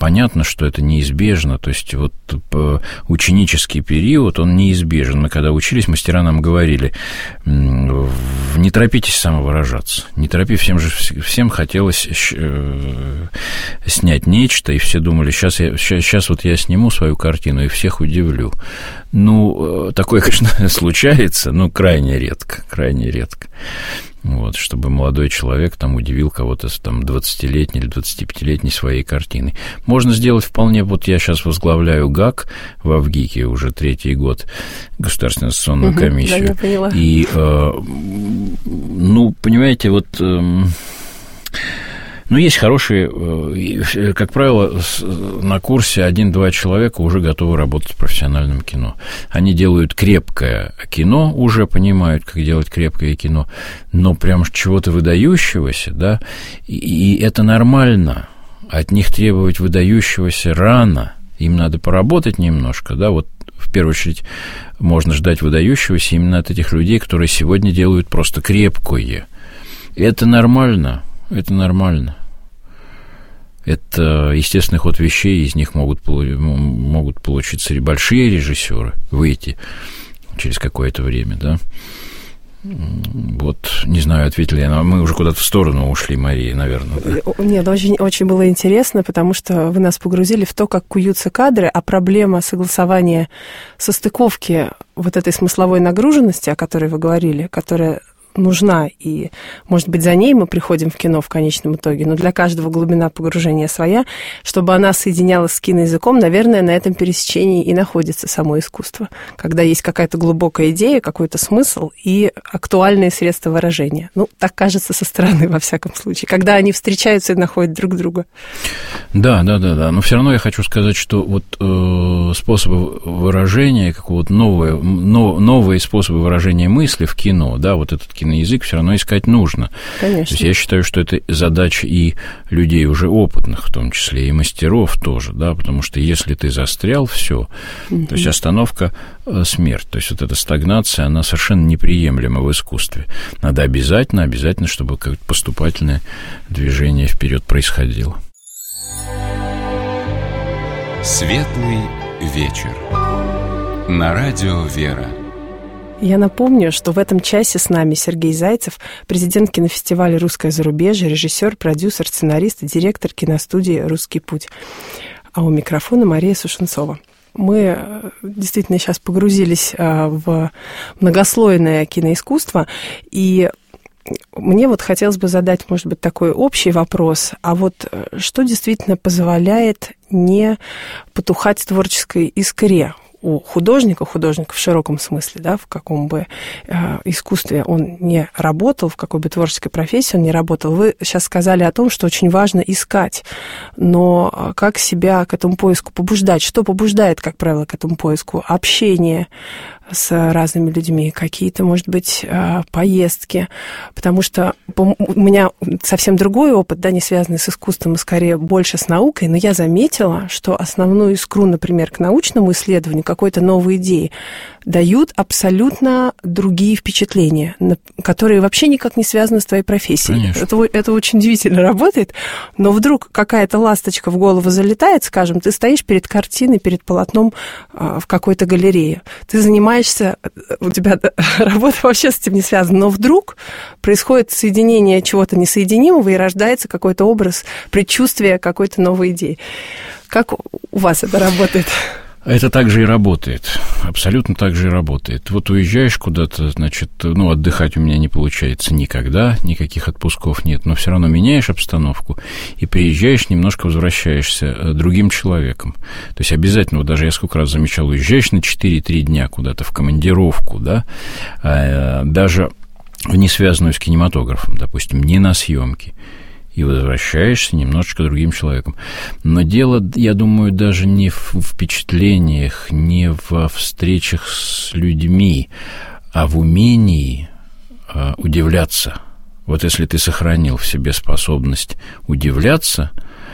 [SPEAKER 3] понятно, что это неизбежно, то есть вот ученический период, он неизбежен. Мы когда учились, мастера нам говорили, не торопитесь самовыражаться, не торопитесь, всем же всем хотелось снять нечто, и все думали, сейчас, я, сейчас вот я сниму свою картину и всех удивлю. Ну, такое, конечно, случается, но крайне редко, крайне редко. Вот, чтобы молодой человек там удивил кого-то там двадцатилетней или двадцатипятилетней своей картиной. Можно сделать вполне, вот я сейчас возглавляю ГАК в АВГИКе уже третий год, Государственную ассоциационную угу, комиссию. Да, я поняла. И, э, ну, понимаете, вот... Э, Ну, есть хорошие, как правило, на курсе один-два человека уже готовы работать в профессиональном кино. Они делают крепкое кино, уже понимают, как делать крепкое кино, но прям чего-то выдающегося, да, и, и это нормально. От них требовать выдающегося рано, им надо поработать немножко, да, вот в первую очередь можно ждать выдающегося именно от этих людей, которые сегодня делают просто крепкое. Это нормально, это нормально. Это естественный ход вещей, из них могут, могут получиться большие режиссеры, выйти через какое-то время, да. Вот, не знаю, ответили я, но мы уже куда-то в сторону ушли, Мария, наверное. Да?
[SPEAKER 2] Нет, очень, очень было интересно, потому что вы нас погрузили в то, как куются кадры, а проблема согласования, состыковки вот этой смысловой нагруженности, о которой вы говорили, которая нужна, и, может быть, за ней мы приходим в кино в конечном итоге, но для каждого глубина погружения своя, чтобы она соединялась с киноязыком, наверное, на этом пересечении и находится само искусство, когда есть какая-то глубокая идея, какой-то смысл и актуальные средства выражения. Ну, так кажется со стороны, во всяком случае, когда они встречаются и находят друг друга.
[SPEAKER 3] Да, да, да, да, но все равно я хочу сказать, что вот э, способы выражения, какого-то новые, но, новые способы выражения мысли в кино, да, вот этот киноязык все равно искать нужно.
[SPEAKER 2] Конечно.
[SPEAKER 3] То есть я считаю, что это задача и людей уже опытных, в том числе, и мастеров тоже, да, потому что если ты застрял, все, угу. То есть остановка – смерть. То есть вот эта стагнация, она совершенно неприемлема в искусстве. Надо обязательно, обязательно, чтобы какое-то поступательное движение вперед происходило.
[SPEAKER 1] Светлый вечер. На радио «Вера».
[SPEAKER 2] Я напомню, что в этом часе с нами Сергей Зайцев, президент кинофестиваля «Русское зарубежье», режиссер, продюсер, сценарист и директор киностудии «Русский путь». А у микрофона Мария Сушенцова. Мы действительно сейчас погрузились в многослойное киноискусство, и мне вот хотелось бы задать, может быть, такой общий вопрос. А вот что действительно позволяет не потухать в творческой искре у художника, художника в широком смысле, да, в каком бы э, искусстве он не работал, в какой бы творческой профессии он не работал. Вы сейчас сказали о том, что очень важно искать, но как себя к этому поиску побуждать? Что побуждает, как правило, к этому поиску? Общение с разными людьми, какие-то, может быть, поездки, потому что у меня совсем другой опыт, да, не связанный с искусством, а скорее больше с наукой, но я заметила, что основную искру, например, к научному исследованию, какой-то новой идеи, дают абсолютно другие впечатления, которые вообще никак не связаны с твоей профессией. Это, это очень удивительно работает, но вдруг какая-то ласточка в голову залетает, скажем, ты стоишь перед картиной, перед полотном в какой-то галерее, ты занимаешься, у тебя работа вообще с этим не связана, но вдруг происходит соединение чего-то несоединимого и рождается какой-то образ, предчувствие какой-то новой идеи. Как у вас это работает?
[SPEAKER 3] Это так же и работает, абсолютно так же и работает. Вот уезжаешь куда-то, значит, ну, отдыхать у меня не получается никогда, никаких отпусков нет, но все равно меняешь обстановку и приезжаешь, немножко возвращаешься другим человеком. То есть обязательно, вот даже я сколько раз замечал, уезжаешь на четыре-три дня куда-то в командировку, да, даже не связанную с кинематографом, допустим, не на съемки, и возвращаешься немножечко другим человеком. Но дело, я думаю, даже не в впечатлениях, не во встречах с людьми, а в умении а, удивляться. Вот если ты сохранил в себе способность удивляться,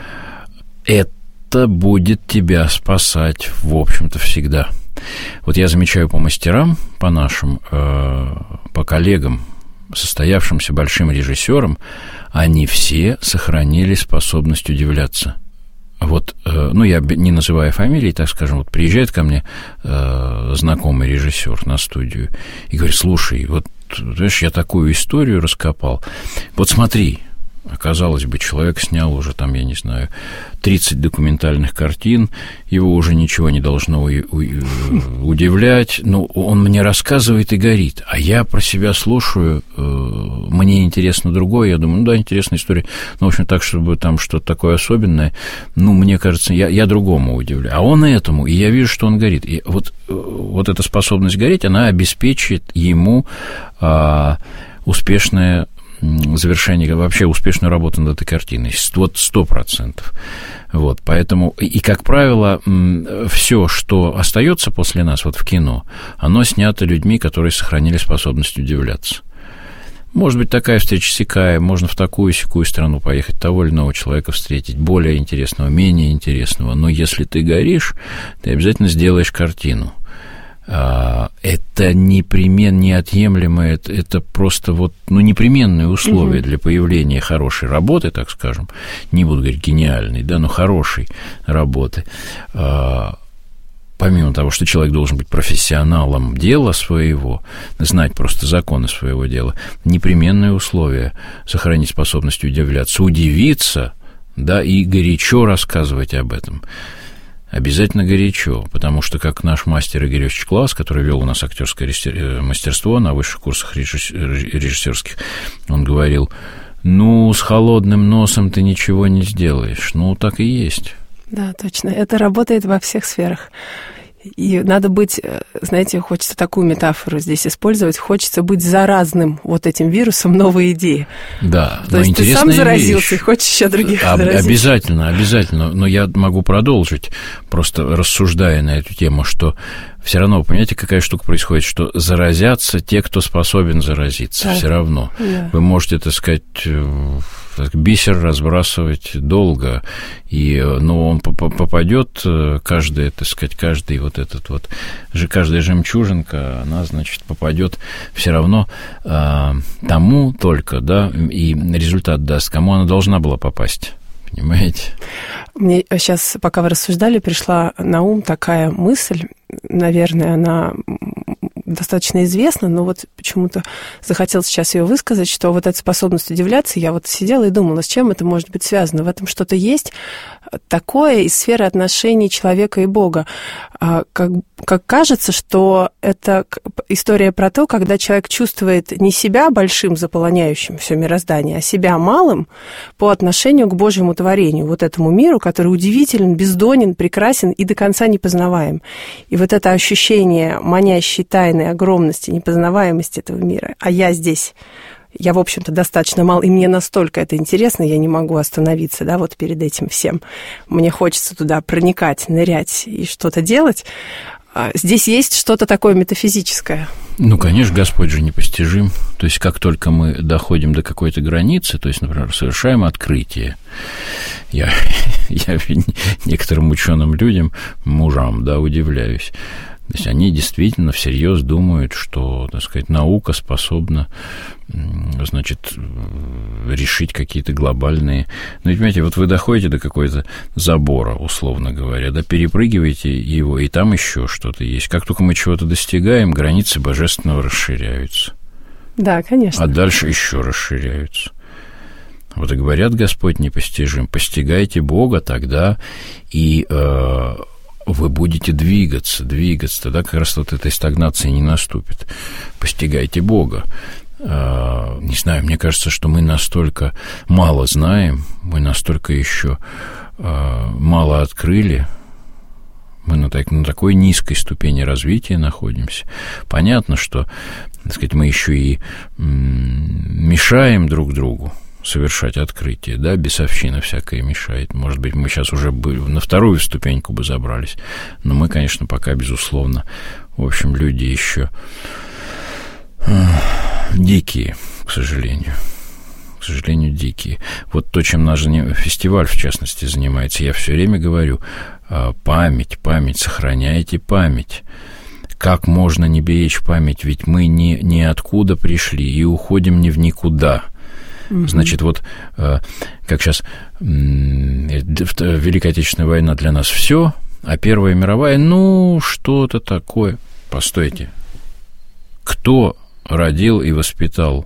[SPEAKER 3] это будет тебя спасать, в общем-то, всегда. Вот я замечаю по мастерам, по нашим, э, по коллегам, состоявшимся большим режиссером, они все сохранили способность удивляться. вот, ну, я не называя фамилии, так скажем, вот приезжает ко мне э, знакомый режиссер на студию и говорит: слушай, вот, знаешь, я такую историю раскопал, вот смотри. Казалось бы, человек снял уже, там, я не знаю, тридцать документальных картин, его уже ничего не должно удивлять, но он мне рассказывает и горит, а я про себя слушаю, мне интересно другое, я думаю, ну да, интересная история, но, в общем, так, чтобы там что-то такое особенное, ну, мне кажется, я, я другому удивляю, а он этому, и я вижу, что он горит, и вот, вот эта способность гореть, она обеспечит ему а, успешное завершение, вообще успешную работу над этой картиной. Вот сто процентов. Вот, поэтому, и, как правило, все, что остается после нас вот в кино, оно снято людьми, которые сохранили способность удивляться. Может быть, такая встреча сякая, можно в такую-сякую страну поехать, того или иного человека встретить, более интересного, менее интересного, но если ты горишь, ты обязательно сделаешь картину. Это непременно, неотъемлемое, это, это просто вот, ну, непременные условия mm-hmm. для появления хорошей работы, так скажем, не буду говорить гениальной, да, но хорошей работы. Помимо того, что человек должен быть профессионалом дела своего, знать просто законы своего дела, непременные условия сохранить способность удивляться, удивиться, да, и горячо рассказывать об этом. Обязательно горячо, потому что, как наш мастер Игорь Иосифович Класс, который вел у нас актерское мастерство на высших курсах режиссерских, он говорил: ну, с холодным носом ты ничего не сделаешь. Ну, так и есть.
[SPEAKER 2] Да, точно. Это работает во всех сферах. И надо быть, знаете, хочется такую метафору здесь использовать, хочется быть заразным вот этим вирусом новой идеи.
[SPEAKER 3] Да,
[SPEAKER 2] то есть ты сам заразился вещь. И хочешь еще других
[SPEAKER 3] Об,
[SPEAKER 2] заразить.
[SPEAKER 3] Обязательно, обязательно. Но я могу продолжить, просто рассуждая на эту тему, что все равно, понимаете, какая штука происходит, что заразятся те, кто способен заразиться, да. Все равно. Да. Вы можете, так сказать, бисер разбрасывать долго, и, ну, он попадет, каждый, так сказать, каждый вот этот вот, каждая жемчужинка, она, значит, попадет все равно а, тому только, да, и результат даст, кому она должна была попасть. Понимаете?
[SPEAKER 2] Мне сейчас, пока вы рассуждали, пришла на ум такая мысль, наверное, она достаточно известна, но вот почему-то захотел сейчас ее высказать, что вот эта способность удивляться, я вот сидела и думала, с чем это может быть связано. В этом что-то есть такое из сферы отношений человека и Бога. Как, как кажется, что это история про то, когда человек чувствует не себя большим, заполоняющим все мироздание, а себя малым по отношению к Божьему творению, вот этому миру, который удивителен, бездонен, прекрасен и до конца непознаваем. И вот это ощущение манящей тайны, огромности, непознаваемости этого мира, а я здесь, я, в общем-то, достаточно мал, и мне настолько это интересно, я не могу остановиться, да, вот перед этим всем. Мне хочется туда проникать, нырять и что-то делать. Здесь есть что-то такое метафизическое.
[SPEAKER 3] Ну, конечно, Господь же непостижим. То есть, как только мы доходим до какой-то границы, то есть, например, совершаем открытие, я, я некоторым ученым людям, мужам, да, удивляюсь. То есть они действительно всерьез думают, что, так сказать, наука способна, значит, решить какие-то глобальные... Ну, понимаете, вот вы доходите до какой-то забора, условно говоря, да, перепрыгиваете его, и там еще что-то есть. Как только мы чего-то достигаем, границы божественного расширяются.
[SPEAKER 2] Да, конечно.
[SPEAKER 3] А дальше еще расширяются. Вот и говорят, Господь непостижим, постигайте Бога тогда, и... Э, вы будете двигаться, двигаться, тогда как раз вот этой стагнации не наступит. Постигайте Бога. Не знаю, мне кажется, что мы настолько мало знаем, мы настолько еще мало открыли, мы на, так, на такой низкой ступени развития находимся. Понятно, что, так сказать, мы еще и мешаем друг другу совершать открытие, да, бесовщина всякая мешает. Может быть, мы сейчас уже бы на вторую ступеньку бы забрались, но мы, конечно, пока, безусловно, в общем, люди еще дикие, к сожалению. К сожалению, дикие. Вот то, чем наш фестиваль, в частности, занимается, я все время говорю, память, память, сохраняйте память. Как можно не беречь память, ведь мы не, не откуда пришли и уходим не в никуда. Угу. Значит, вот как сейчас Великая Отечественная война для нас все, а Первая мировая, ну, что-то такое. Постойте. Кто родил и воспитал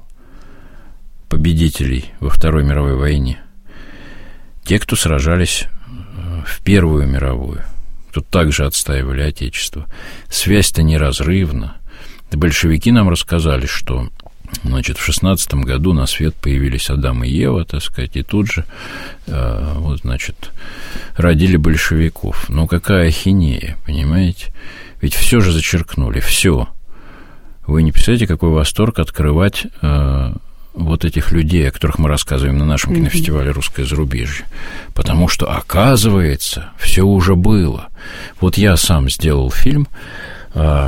[SPEAKER 3] победителей во Второй мировой войне? Те, кто сражались в Первую мировую, кто также отстаивали Отечество. Связь-то неразрывна. Большевики нам рассказали, что, значит, в шестнадцатом году на свет появились Адам и Ева, так сказать, и тут же, вот, значит, родили большевиков. Ну, какая ахинея, понимаете? Ведь все же зачеркнули, все. Вы не представляете, какой восторг открывать э, вот этих людей, о которых мы рассказываем на нашем mm-hmm. кинофестивале «Русское зарубежье». Потому что, оказывается, все уже было. Вот я сам сделал фильм э,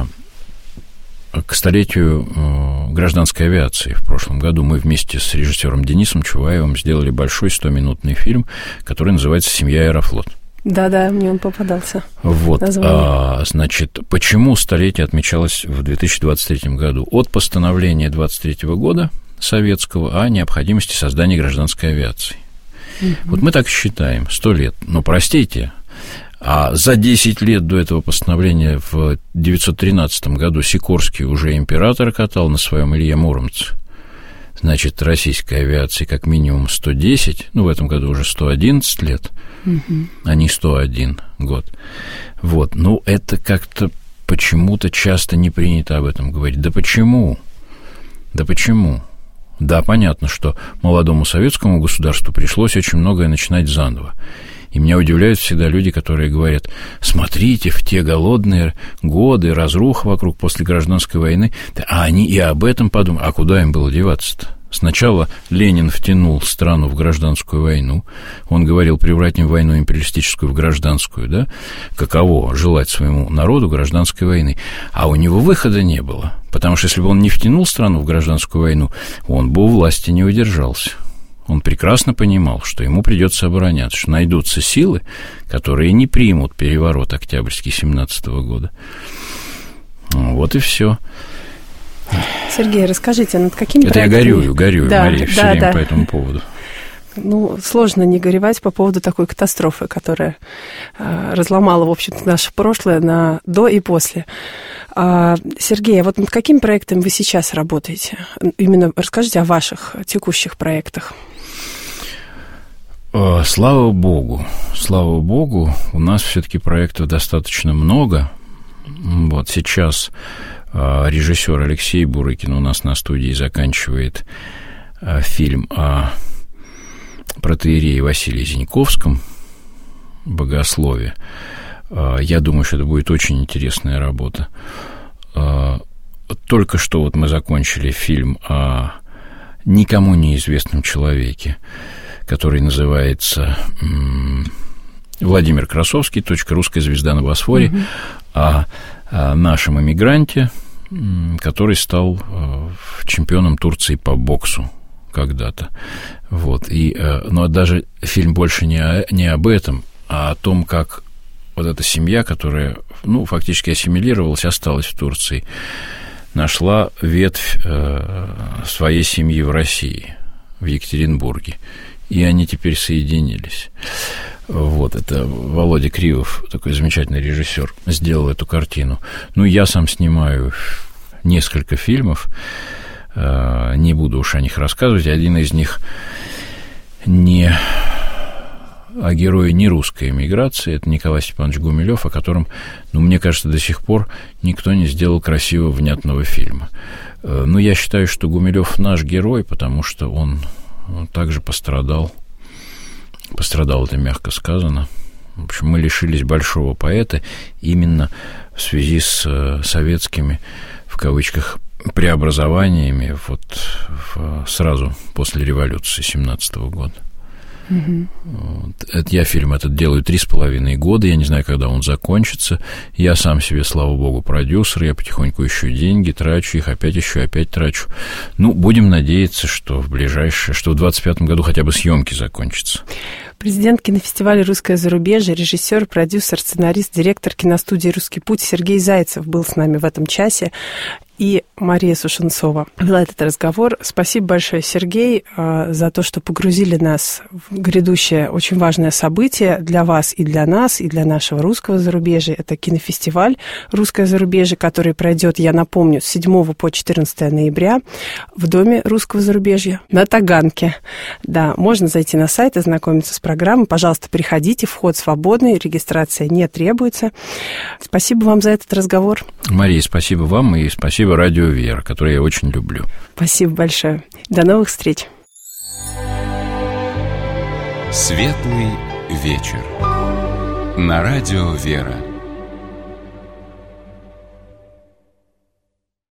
[SPEAKER 3] к столетию э, гражданской авиации в прошлом году. Мы вместе с режиссером Денисом Чуваевым сделали большой стоминутный фильм, который называется «Семья Аэрофлот».
[SPEAKER 2] Да-да, мне он попадался.
[SPEAKER 3] Вот, а, значит, почему столетие отмечалось в две тысячи двадцать третьем году? От постановления двадцать третьего года советского о необходимости создания гражданской авиации. Mm-hmm. Вот мы так считаем, сто лет. Но, простите, а за десять лет до этого постановления в девятьсот тринадцатом году Сикорский уже императора катал на своем Илье Муромце. Значит, российской авиации как минимум сто десять, ну, в этом году уже сто одиннадцать лет, угу. а не сто один год. Вот, ну, это как-то почему-то часто не принято об этом говорить. Да почему? Да почему? Да, понятно, что молодому советскому государству пришлось очень многое начинать заново. И меня удивляют всегда люди, которые говорят: смотрите, в те голодные годы, разруха вокруг после гражданской войны, а они и об этом подумали. А куда им было деваться-то? Сначала Ленин втянул страну в гражданскую войну. Он говорил: превратим войну империалистическую в гражданскую, да? Каково желать своему народу гражданской войны? А у него выхода не было. Потому что если бы он не втянул страну в гражданскую войну, он бы у власти не удержался. Он прекрасно понимал, что ему придется обороняться, что найдутся силы, которые не примут переворот Октябрьский семнадцатого года. Вот и все.
[SPEAKER 2] Сергей, расскажите, над какими
[SPEAKER 3] Это
[SPEAKER 2] проектами...
[SPEAKER 3] я горюю, горюю, да, Мария, все да, время да. по этому поводу.
[SPEAKER 2] Ну, сложно не горевать по поводу такой катастрофы, которая э, разломала, в общем-то, наше прошлое на до и после. А, Сергей, а вот над какими проектами вы сейчас работаете? Именно расскажите о ваших текущих проектах.
[SPEAKER 3] Слава богу, слава богу, у нас все-таки проектов достаточно много. Вот сейчас режиссер Алексей Бурыкин у нас на студии заканчивает фильм о протоиерее Василии Зиньковском, богослове. Я думаю, что это будет очень интересная работа. Только что вот мы закончили фильм о никому неизвестном человеке, который называется «Владимир Красовский. Русская звезда на Босфоре», угу. о, о нашем эмигранте, который стал чемпионом Турции по боксу когда-то. Вот. И, но даже фильм больше не, о, не об этом, а о том, как вот эта семья, которая, ну, фактически ассимилировалась, осталась в Турции, нашла ветвь э, своей семьи в России, в Екатеринбурге. И они теперь соединились. Вот, это Володя Кривов, такой замечательный режиссер, сделал эту картину. Ну, я сам снимаю несколько фильмов, э, не буду уж о них рассказывать. Один из них не о герое не русской эмиграции, это Николай Степанович Гумилев, о котором, ну, мне кажется, до сих пор никто не сделал красивого, внятного фильма. Но я считаю, что Гумилев наш герой, потому что он, он также пострадал. Пострадал, это мягко сказано. В общем, мы лишились большого поэта именно в связи с советскими, в кавычках, преобразованиями вот в, сразу после революции семнадцатого года. Угу. Вот. Это я фильм этот делаю три с половиной года, я не знаю, когда он закончится. Я сам себе, слава богу, продюсер, я потихоньку ищу деньги, трачу их, опять ищу, опять трачу. Ну, будем надеяться, что в ближайшее, что в двадцать пятом году хотя бы съемки закончатся.
[SPEAKER 2] Президент кинофестиваля «Русское зарубежье», режиссер, продюсер, сценарист, директор киностудии «Русский путь» Сергей Зайцев был с нами в этом часе. и Мария Сушенцова вела этот разговор. Спасибо большое, Сергей, за то, что погрузили нас в грядущее очень важное событие для вас и для нас, и для нашего русского зарубежья. Это кинофестиваль «Русское зарубежье», который пройдет, я напомню, с седьмого по четырнадцатое ноября в Доме русского зарубежья на Таганке. Да, можно зайти на сайт, ознакомиться с программой. Пожалуйста, приходите, вход свободный, регистрация не требуется. Спасибо вам за этот разговор.
[SPEAKER 3] Мария, спасибо вам и спасибо Радио Вера, которое я очень люблю.
[SPEAKER 2] Спасибо большое. До новых встреч.
[SPEAKER 1] Светлый вечер. На Радио Вера.